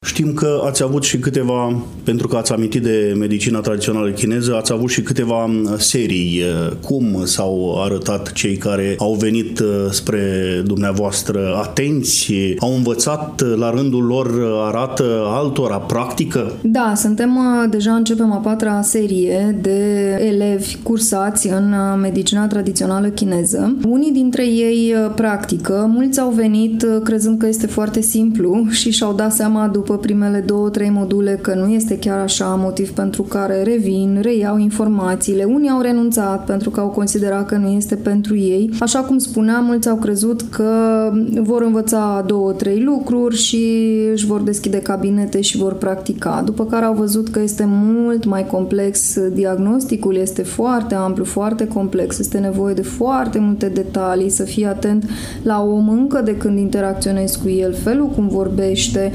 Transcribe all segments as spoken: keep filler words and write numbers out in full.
Știm că ați avut și câteva, pentru că ați amintit de medicina tradițională chineză, ați avut și câteva serii. Cum s-au arătat cei care au venit spre dumneavoastră? Atenți? Au învățat la rândul lor, arată altora, practică? Da, suntem, deja începem a patra serie de elevi cursați în medicina tradițională chineză. Unii dintre ei practică, mulți au venit crezând că este foarte simplu și și-au dat seama după primele două, trei module că nu este chiar așa, motiv pentru care revin, reiau informațiile. Unii au renunțat pentru că au considerat că nu este pentru ei. Așa cum spuneam, mulți au crezut că vor învăța două, trei lucruri și își vor deschide cabinete și vor practica. După care au văzut că este mult mai complex diagnosticul, este foarte amplu, foarte complex, este nevoie de foarte multe detalii, să fii atent la om încă de când interacționezi cu el, felul cum vorbește,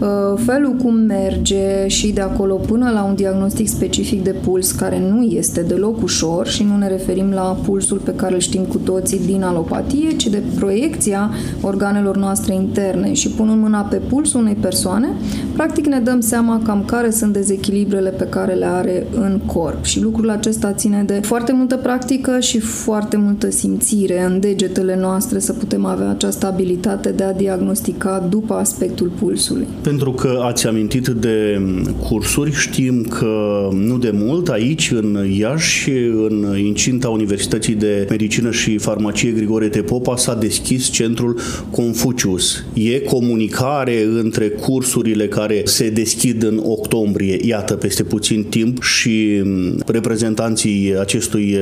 felul cum merge și de acolo până la un diagnostic specific de puls, care nu este deloc ușor și nu ne referim la pulsul pe care îl știm cu toții din alopatie, ci de proiecția organelor noastre interne. Și punând mâna pe pulsul unei persoane, practic ne dăm seama cam care sunt dezechilibrele pe care le are în corp. Și lucrul acesta ține de foarte multă practică și foarte multă simțire în degetele noastre, să putem avea această abilitate de a diagnostica după aspectul pulsului. Pentru că ați amintit de cursuri, știm că nu de mult aici, în Iași, în incinta Universității de Medicină și Farmacie Grigore Tepopa, s-a deschis centrul Confucius. E comunicare între cursurile care se deschid în octombrie, iată, peste puțin timp, și reprezentanții acestui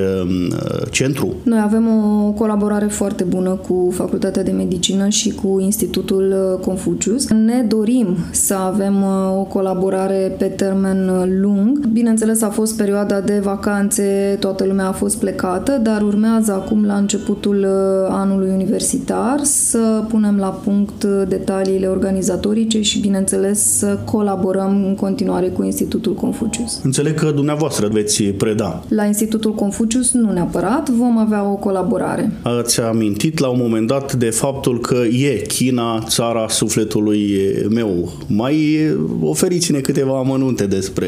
centru? Noi avem o colaborare foarte bună cu Facultatea de Medicină și cu Institutul Confucius. Ne dorim să avem o colaborare pe termen lung. Bineînțeles, a fost perioada de vacanțe, toată lumea a fost plecată, dar urmează acum, la începutul anului universitar, să punem la punct detaliile organizatorice și, bineînțeles, să colaborăm în continuare cu Institutul Confucius. Înțeleg că dumneavoastră veți preda. La Institutul Confucius nu neapărat, vom avea o colaborare. Ați amintit la un moment dat de faptul că e China țara sufletului meu. Mai oferiți-ne câteva amănunte despre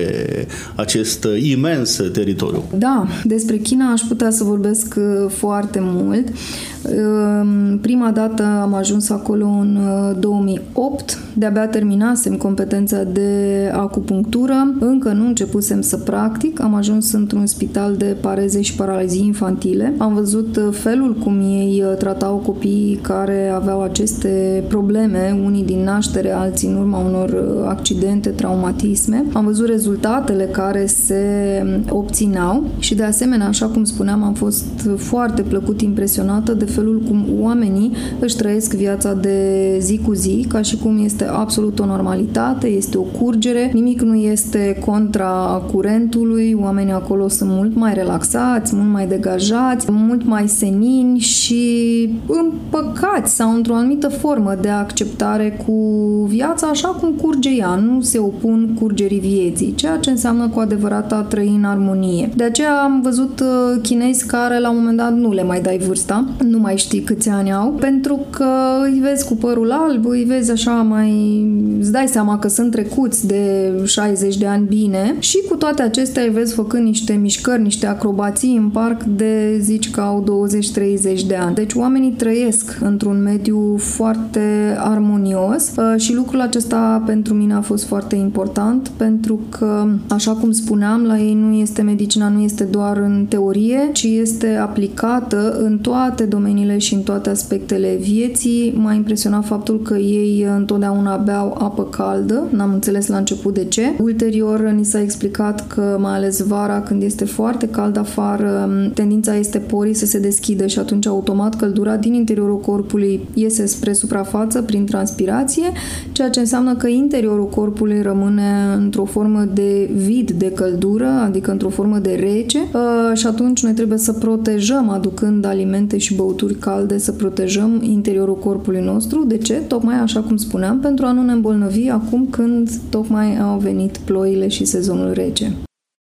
acest imens teritoriu. Da, despre China aș putea să vorbesc foarte mult. Prima dată am ajuns acolo în două mii opt, de-abia terminasem competența de acupunctură, încă nu începusem să practic, am ajuns într-un spital de pareze și paralizii infantile. Am văzut felul cum ei tratau copiii care aveau aceste probleme, unii din naștere, alții în urma unor accidente, traumatisme. Am văzut rezultatele care se obțineau și, de asemenea, așa cum spuneam, am fost foarte plăcut impresionată de felul cum oamenii își trăiesc viața de zi cu zi, ca și cum este absolut o normalitate, este o curgere, nimic nu este contra curentului, oamenii acolo sunt mult mai relaxați, mult mai degajați, mult mai senini și împăcați sau într-o anumită formă de acceptare cu viața așa cum curge ea, nu se opun curgerii vieții, ceea ce înseamnă cu adevărat a trăi în armonie. De aceea am văzut chinezi care la un moment dat nu le mai dai vârsta, nu mai știi câți ani au, pentru că îi vezi cu părul alb, îi vezi așa mai... îți dai seama că sunt trecuți de șaizeci de ani bine și cu toate acestea îi vezi făcând niște mișcări, niște acrobații în parc de zici că au douăzeci treizeci de ani. Deci oamenii trăiesc într-un mediu foarte armonios și lucrul acesta pentru mine a fost foarte important, pentru că, așa cum spuneam, la ei nu este medicina, nu este doar în teorie, ci este aplicată în toate domeniile și în toate aspectele vieții. M-a impresionat faptul că ei întotdeauna beau apă caldă, n-am înțeles la început de ce. Ulterior ni s-a explicat că, mai ales vara, când este foarte cald afară, tendința este porii să se deschidă și atunci automat căldura din interiorul corpului iese spre suprafață prin transpirație, ceea ce înseamnă că interiorul corpului rămâne într-o formă de vid de căldură, adică într-o formă de rece, și atunci noi trebuie să protejăm, aducând alimente și băuturi calde, să protejăm interiorul corpului nostru. De ce? Tocmai așa cum spuneam, pentru a nu ne îmbolnăvi acum când tocmai au venit ploile și sezonul rece.